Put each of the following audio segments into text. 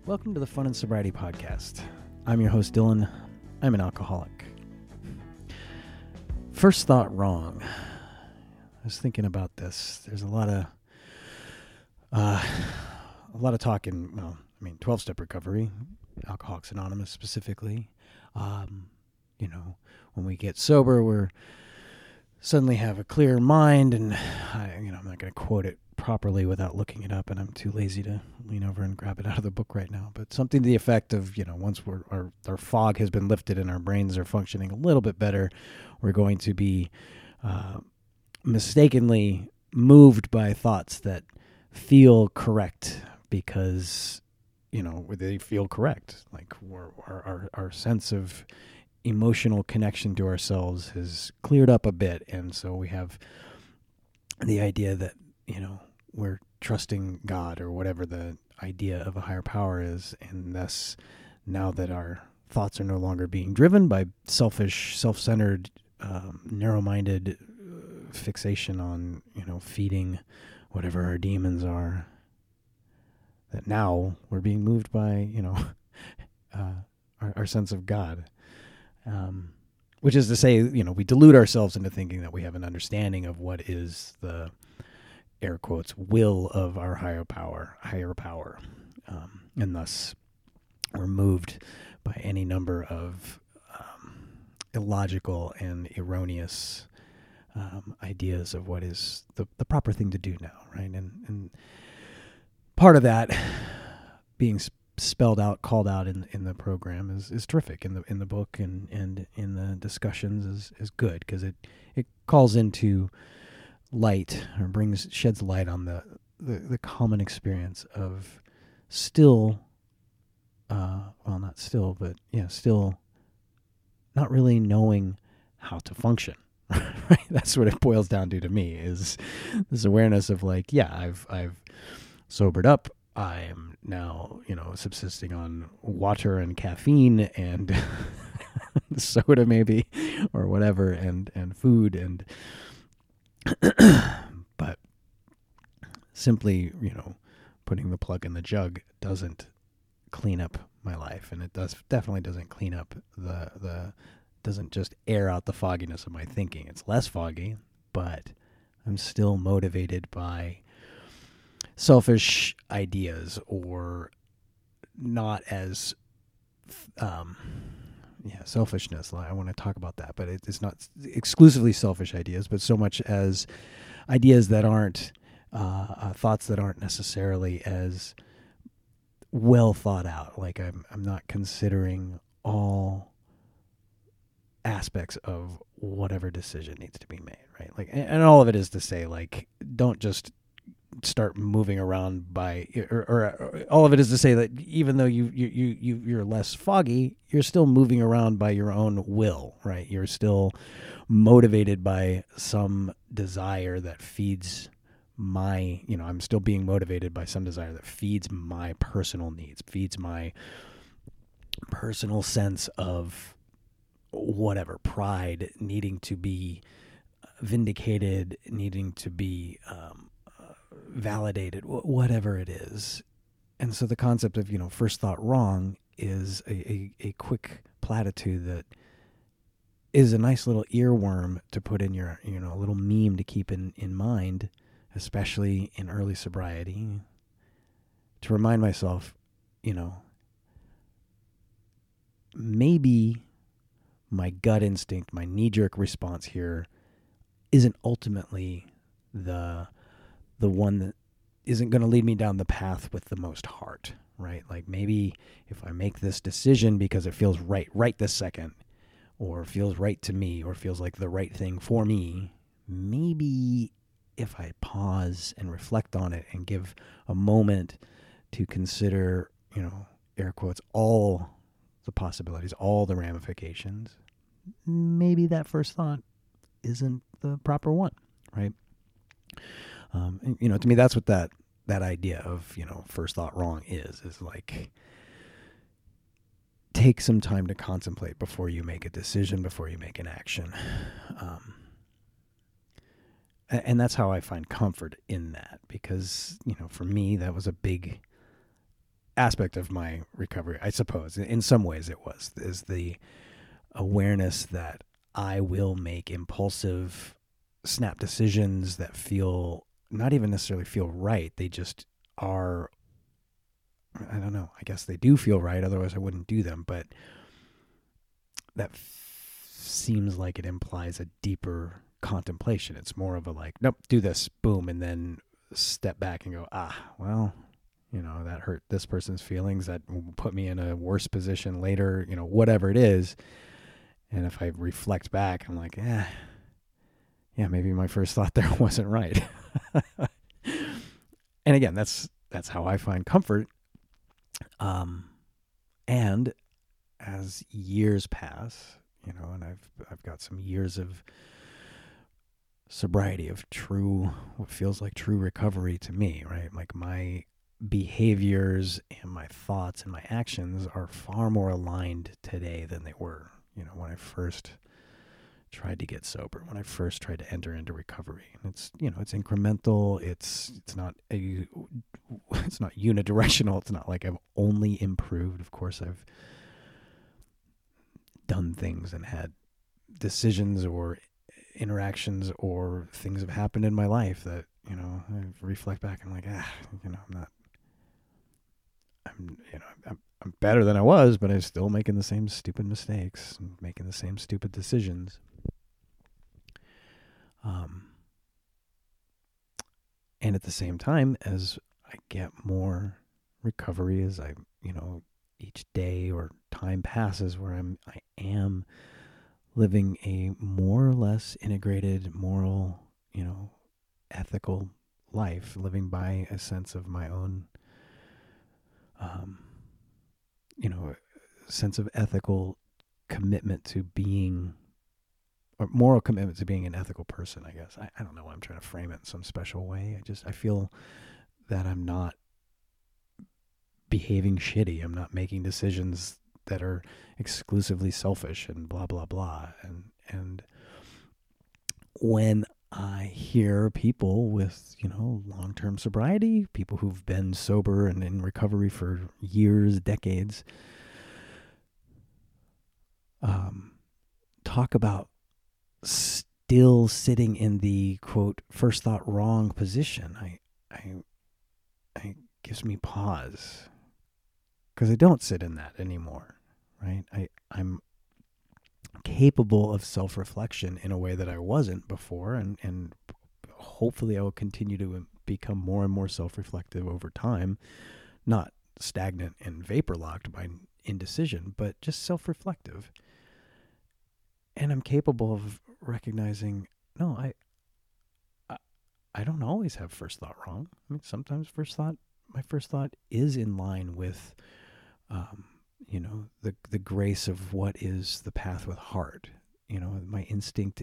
Welcome to the Fun and Sobriety Podcast. I'm your host, Dylan. I'm an alcoholic. First thought wrong. I was thinking about this. There's a lot of talk in, 12-step recovery, Alcoholics Anonymous specifically. When we get sober, we're suddenly have a clear mind, and I'm not going to quote it properly without looking it up, and I'm too lazy to lean over and grab it out of the book right now, but something to the effect of, once our fog has been lifted and our brains are functioning a little bit better, we're going to be mistakenly moved by thoughts that feel correct because, they feel correct. Like our sense of emotional connection to ourselves has cleared up a bit, and so we have the idea that, we're trusting God or whatever the idea of a higher power is, and thus now that our thoughts are no longer being driven by selfish, self-centered, narrow-minded fixation on, feeding whatever our demons are, that now we're being moved by, our sense of God. Which is to say, we delude ourselves into thinking that we have an understanding of what is the, air quotes, will of our higher power. And thus we're moved by any number of illogical and erroneous ideas of what is the proper thing to do now, right? And part of that being spelled out, called out in the program is terrific in the book and in the discussions is good, because it calls into light or sheds light on the common experience of still not really knowing how to function. Right? That's what it boils down to me, is this awareness of I've sobered up. I am now, subsisting on water and caffeine and soda maybe, or whatever, and food, and but simply, putting the plug in the jug doesn't clean up my life, and it definitely doesn't clean up doesn't just air out the fogginess of my thinking. It's less foggy, but I'm still motivated by selfish ideas, or not as selfishness. I want to talk about that, but it's not exclusively selfish ideas, but so much as ideas that aren't thoughts that aren't necessarily as well thought out. Like I'm not considering all aspects of whatever decision needs to be made, right? And all of it is to say, don't just start moving around by, or all of it is to say that even though you're less foggy, you're still moving around by your own will, right? You're still motivated by some desire that feeds I'm still being motivated by some desire that feeds my personal needs, feeds my personal sense of whatever, pride, needing to be vindicated, needing to be validated, whatever it is. And so the concept of, first thought wrong is a quick platitude that is a nice little earworm to put in your, a little meme to keep in mind, especially in early sobriety, to remind myself, maybe my gut instinct, my knee-jerk response here isn't ultimately the one that isn't going to lead me down the path with the most heart, right? Like maybe if I make this decision because it feels right this second, or feels right to me, or feels like the right thing for me, maybe if I pause and reflect on it and give a moment to consider, air quotes, all the possibilities, all the ramifications, maybe that first thought isn't the proper one, right? To me, that's what that idea of, first thought wrong is like, take some time to contemplate before you make a decision, before you make an action. And that's how I find comfort in that, because, for me, that was a big aspect of my recovery, I suppose. In some ways it was, is the awareness that I will make impulsive snap decisions that feel, not even necessarily feel right. They just are, I don't know. I guess they do feel right. Otherwise I wouldn't do them. But that seems like it implies a deeper contemplation. It's more of a like, nope, do this, boom. And then step back and go, well, that hurt this person's feelings. That will put me in a worse position later, whatever it is. And if I reflect back, I'm like, yeah, maybe my first thought there wasn't right. And again, that's how I find comfort. And as years pass, and I've got some years of sobriety, of what feels like true recovery to me, right? Like my behaviors and my thoughts and my actions are far more aligned today than they were, when I first tried to get sober, when I first tried to enter into recovery. And it's, it's incremental. It's not unidirectional. It's not like I've only improved. Of course, I've done things and had decisions or interactions or things have happened in my life that, I reflect back and I'm like, I'm better than I was, but I'm still making the same stupid mistakes and making the same stupid decisions. And at the same time, as I get more recovery, as I, each day or time passes where I am living a more or less integrated, moral, ethical life, living by a sense of my own, sense of ethical commitment to being, or moral commitment to being an ethical person, I guess. I don't know why I'm trying to frame it in some special way. I feel that I'm not behaving shitty. I'm not making decisions that are exclusively selfish and blah, blah, blah. And when I hear people with, long-term sobriety, people who've been sober and in recovery for years, decades, talk about still sitting in the quote first thought wrong position, I gives me pause, because I don't sit in that anymore, right? I'm capable of self-reflection in a way that I wasn't before, and hopefully I will continue to become more and more self-reflective over time, not stagnant and vapor-locked by indecision, but just self-reflective. And I'm capable of recognizing, no, I don't always have first thought wrong. I mean, sometimes my first thought is in line with, the grace of what is the path with heart. My instinct,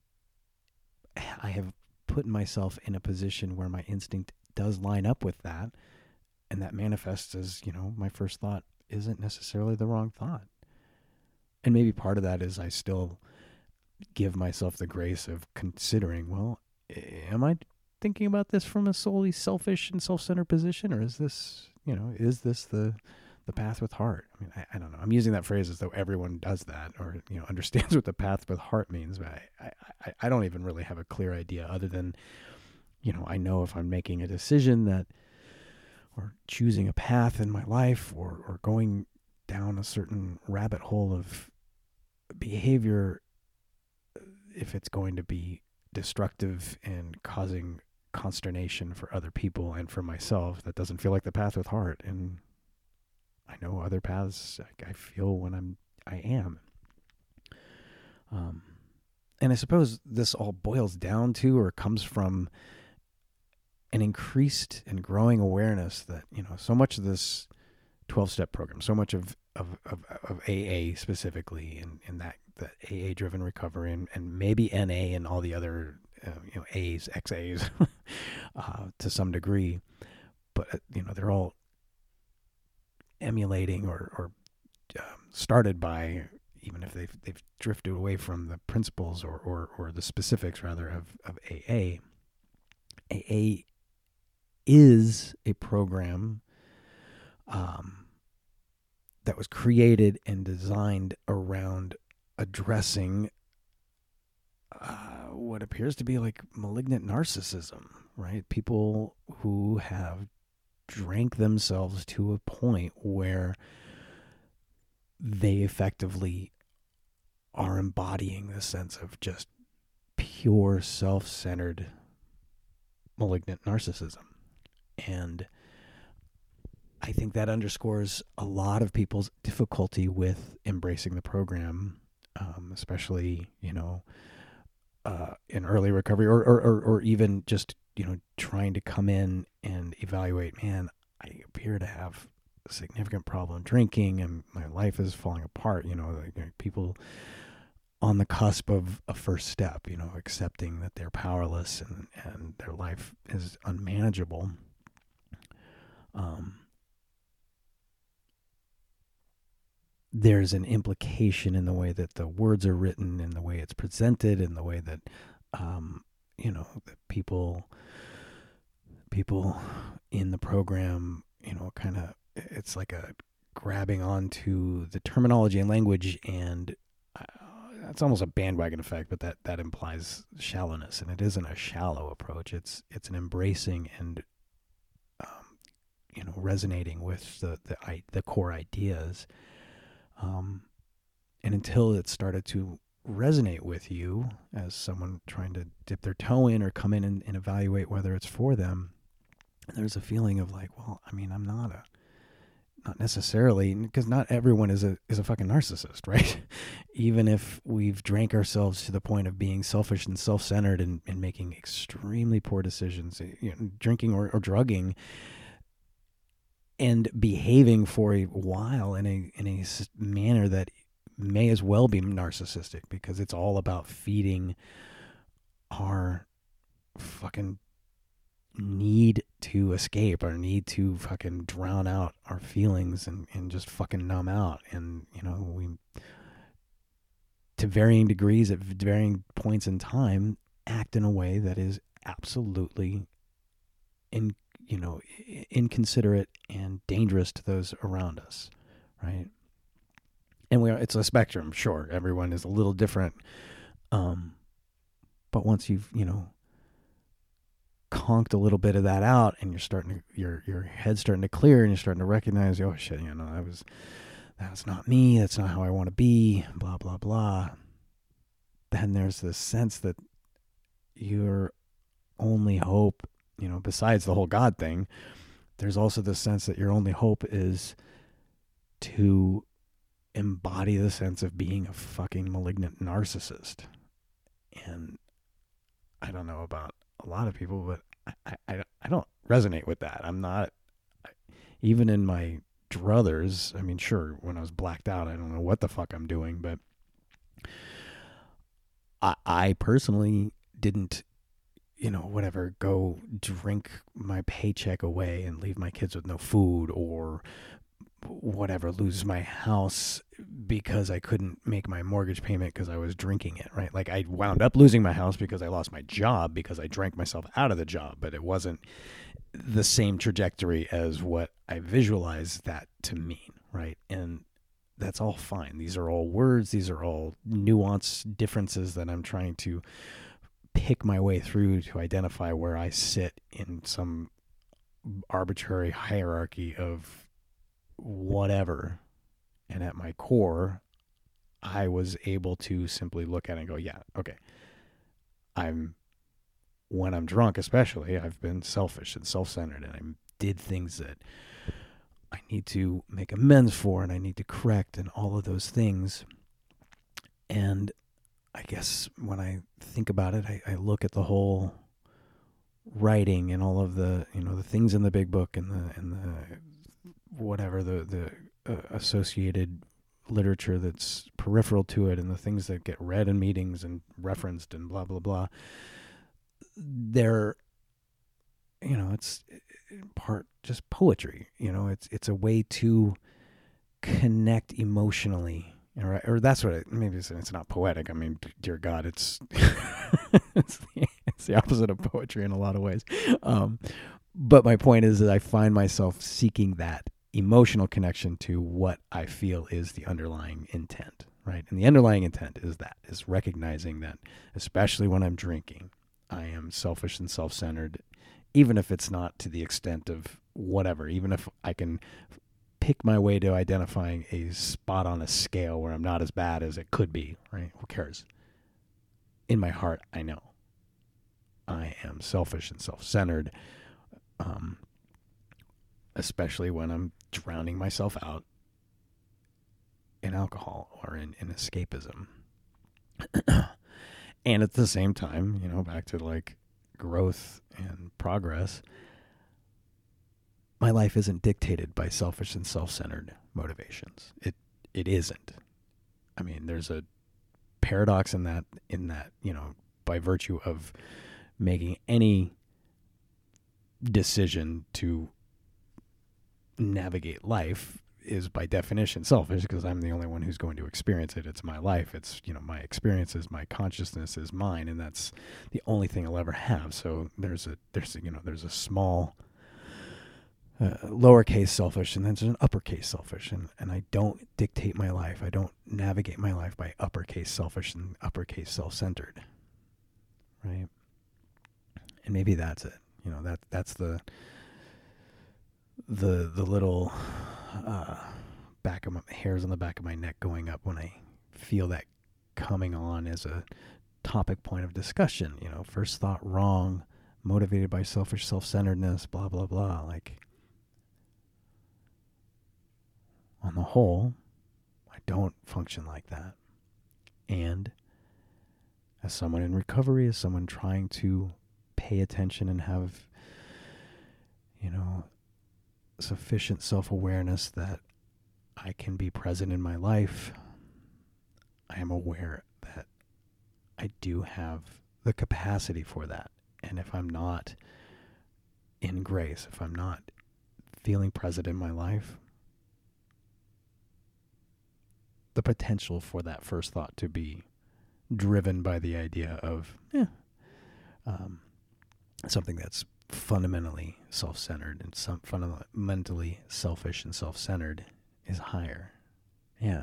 I have put myself in a position where my instinct does line up with that, and that manifests as, my first thought isn't necessarily the wrong thought. And maybe part of that is I still give myself the grace of considering, well, am I thinking about this from a solely selfish and self-centered position, or is this, is this the path with heart? I mean, I don't know. I'm using that phrase as though everyone does that, or, understands what the path with heart means, but I don't even really have a clear idea, other than, I know if I'm making a decision that, or choosing a path in my life, or going down a certain rabbit hole of behavior, if it's going to be destructive and causing consternation for other people and for myself, that doesn't feel like the path with heart. And I know other paths I feel when I am. And I suppose this all boils down to, or comes from, an increased and growing awareness that, so much of this 12-step program, so much of AA specifically, and that AA driven recovery, and maybe NA and all the other A's, XA's to some degree, but they're all emulating or started by, even if they've drifted away from the principles or the specifics rather of AA. AA is a program um, that was created and designed around addressing what appears to be like malignant narcissism, right? People who have drank themselves to a point where they effectively are embodying the sense of just pure self-centered malignant narcissism. And I think that underscores a lot of people's difficulty with embracing the program, especially, in early recovery, or even just, trying to come in and evaluate, man, I appear to have a significant problem drinking and my life is falling apart. Like people on the cusp of a first step, accepting that they're powerless and their life is unmanageable. There's an implication in the way that the words are written, in the way it's presented, in the way that, that people in the program, kind of, it's like a grabbing onto the terminology and language, and it's almost a bandwagon effect, but that implies shallowness, and it isn't a shallow approach. It's an embracing and resonating with the core ideas. And until it started to resonate with you as someone trying to dip their toe in or come in and evaluate whether it's for them, there's a feeling of like, well, I mean, I'm not necessarily, because not everyone is a fucking narcissist, right? Even if we've drank ourselves to the point of being selfish and self-centered and making extremely poor decisions, drinking or drugging, and behaving for a while in a manner that may as well be narcissistic, because it's all about feeding our fucking need to escape, our need to fucking drown out our feelings and just fucking numb out. And, we, to varying degrees at varying points in time, act in a way that is absolutely inconsiderate and dangerous to those around us, right? And it's a spectrum, sure. Everyone is a little different. But once you've, conked a little bit of that out, and you're starting to, your head's starting to clear, and you're starting to recognize, oh shit, that's not me. That's not how I want to be, blah, blah, blah. Then there's this sense that your only hope, besides the whole God thing, there's also the sense that your only hope is to embody the sense of being a fucking malignant narcissist. And I don't know about a lot of people, but I don't resonate with that. I'm not, even in my druthers, I mean, sure, when I was blacked out, I don't know what the fuck I'm doing, but I personally didn't, go drink my paycheck away and leave my kids with no food, or whatever, lose my house because I couldn't make my mortgage payment because I was drinking it, right? Like, I wound up losing my house because I lost my job because I drank myself out of the job, but it wasn't the same trajectory as what I visualized that to mean, right? And that's all fine. These are all words. These are all nuanced differences that I'm trying to pick my way through to identify where I sit in some arbitrary hierarchy of whatever. And at my core, I was able to simply look at it and go, yeah, okay, when I'm drunk especially, I've been selfish and self-centered, and I did things that I need to make amends for, and I need to correct, and all of those things. And I guess when I think about it, I look at the whole writing and all of the, the things in the big book and the whatever, the associated literature that's peripheral to it, and the things that get read in meetings and referenced and blah, blah, blah. They're, it's in part just poetry. It's a way to connect emotionally. Or that's what maybe it's not poetic. I mean, dear God, it's it's the opposite of poetry in a lot of ways. But my point is that I find myself seeking that emotional connection to what I feel is the underlying intent, right? And the underlying intent is recognizing that, especially when I'm drinking, I am selfish and self-centered, even if it's not to the extent of whatever, even if I can pick my way to identifying a spot on a scale where I'm not as bad as it could be, right? Who cares? In my heart, I know I am selfish and self-centered, especially when I'm drowning myself out in alcohol or in escapism. And at the same time, back to like growth and progress, my life isn't dictated by selfish and self-centered motivations. It isn't. I mean, there's a paradox in that, by virtue of making any decision to navigate life is by definition selfish, because I'm the only one who's going to experience it. It's my life. It's, my experiences, my consciousness is mine, and that's the only thing I'll ever have. So there's a small lowercase selfish, and then there's an uppercase selfish, and I don't dictate my life. I don't navigate my life by uppercase selfish and uppercase self-centered, right? And maybe that's it. That's the little back of my hairs on the back of my neck going up when I feel that coming on as a topic point of discussion. First thought wrong, motivated by selfish self-centeredness, blah blah blah. Like, on the whole, I don't function like that. And as someone in recovery, as someone trying to pay attention and have, sufficient self-awareness that I can be present in my life, I am aware that I do have the capacity for that. And if I'm not in grace, if I'm not feeling present in my life, the potential for that first thought to be driven by the idea of something that's fundamentally self-centered and some fundamentally selfish and self-centered is higher. Yeah.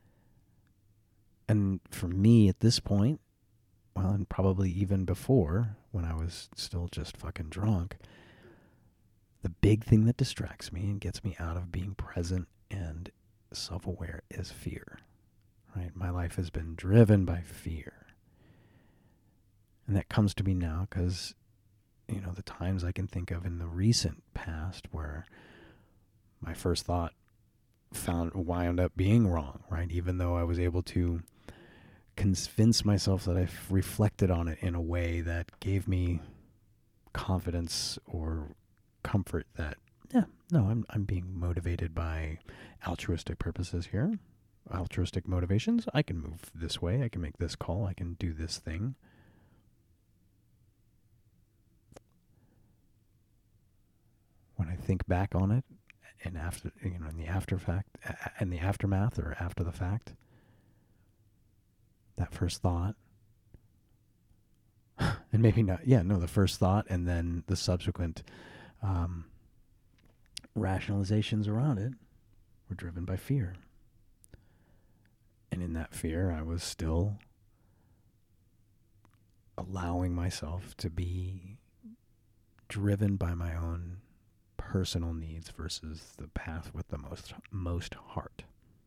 And for me at this point, well, and probably even before, when I was still just fucking drunk, the big thing that distracts me and gets me out of being present and self-aware is fear, right? My life has been driven by fear. And that comes to me now because, the times I can think of in the recent past where my first thought wound up being wrong, right? Even though I was able to convince myself that I reflected on it in a way that gave me confidence or comfort that, I'm being motivated by altruistic purposes here, altruistic motivations. I can move this way. I can make this call. I can do this thing. When I think back on it, and after, in the aftermath or after the fact, that first thought, and maybe not, the first thought and then the subsequent rationalizations around it were driven by fear. And in that fear, I was still allowing myself to be driven by my own personal needs versus the path with the most heart.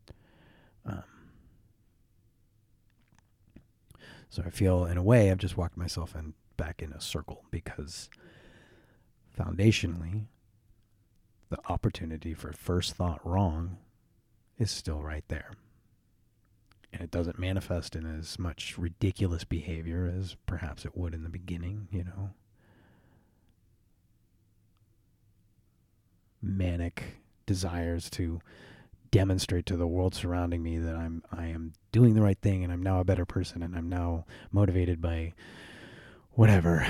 So I feel, in a way, I've just walked myself back in a circle, because foundationally, the opportunity for first thought wrong is still right there. And it doesn't manifest in as much ridiculous behavior as perhaps it would in the beginning, manic desires to demonstrate to the world surrounding me that I am doing the right thing, and I'm now a better person, and I'm now motivated by whatever,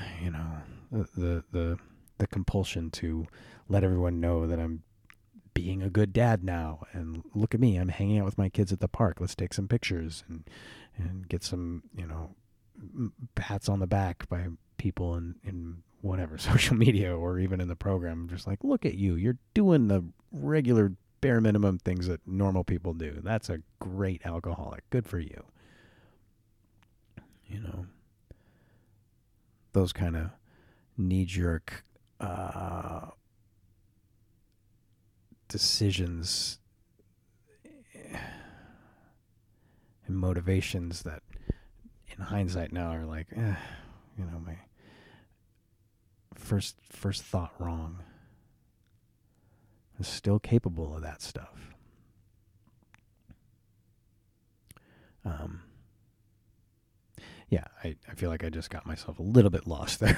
the compulsion to let everyone know that I'm being a good dad now, and look at me, I'm hanging out with my kids at the park. Let's take some pictures and get some, pats on the back by people in whatever social media or even in the program. I'm just like, look at you, you're doing the regular bare minimum things that normal people do. That's a great alcoholic. Good for you. You know, those kind of knee-jerk decisions and motivations that in hindsight now are like, my first thought wrong. I'm still capable of that stuff. I feel like I just got myself a little bit lost there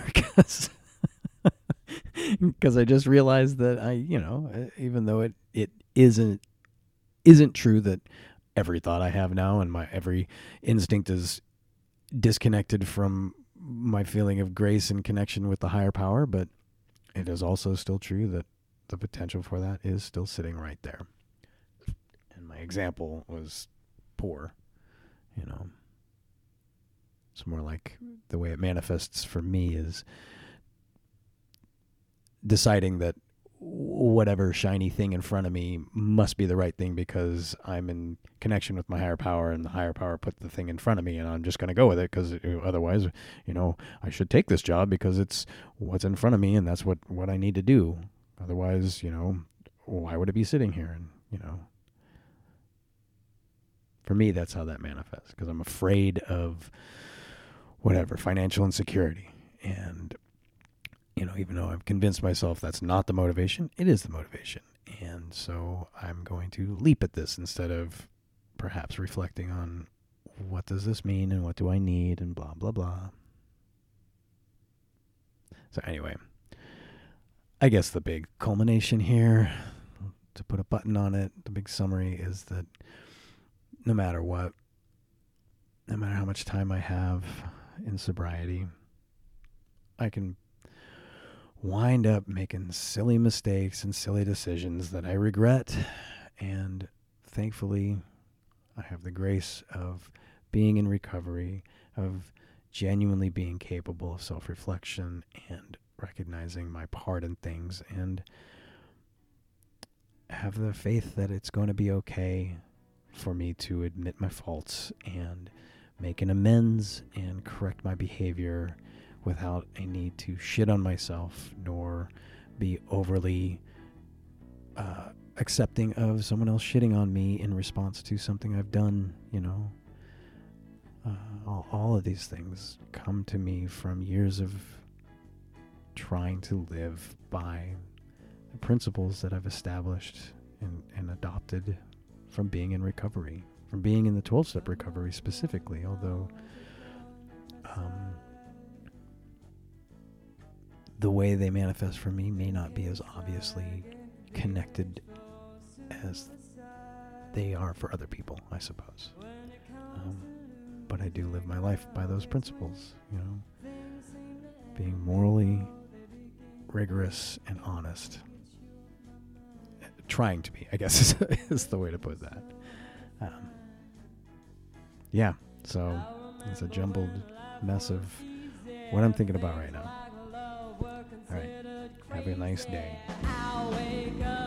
because I just realized that even though it isn't true that every thought I have now and my every instinct is disconnected from my feeling of grace and connection with the higher power, but it is also still true that the potential for that is still sitting right there. And my example was poor, It's more like the way it manifests for me is deciding that whatever shiny thing in front of me must be the right thing because I'm in connection with my higher power, and the higher power put the thing in front of me, and I'm just going to go with it because otherwise, I should take this job because it's what's in front of me and that's what I need to do. Otherwise, why would it be sitting here? And, for me, that's how that manifests, because I'm afraid of whatever, financial insecurity. And, even though I've convinced myself that's not the motivation, it is the motivation. And so I'm going to leap at this instead of perhaps reflecting on what does this mean and what do I need and blah, blah, blah. So anyway, I guess the big culmination here, to put a button on it, the big summary is that no matter what, no matter how much time I have in sobriety, I can wind up making silly mistakes and silly decisions that I regret. And thankfully, I have the grace of being in recovery, of genuinely being capable of self-reflection and recognizing my part in things, and have the faith that it's going to be okay for me to admit my faults and make an amends and correct my behavior without a need to shit on myself nor be overly accepting of someone else shitting on me in response to something I've done. All of these things come to me from years of trying to live by the principles that I've established and adopted from being in recovery, from being in the 12-step recovery specifically, although the way they manifest for me may not be as obviously connected as they are for other people, I suppose. But I do live my life by those principles, being morally rigorous and honest. Trying to be, I guess, is the way to put that. So it's a jumbled mess of what I'm thinking about right now. All right, have a nice day.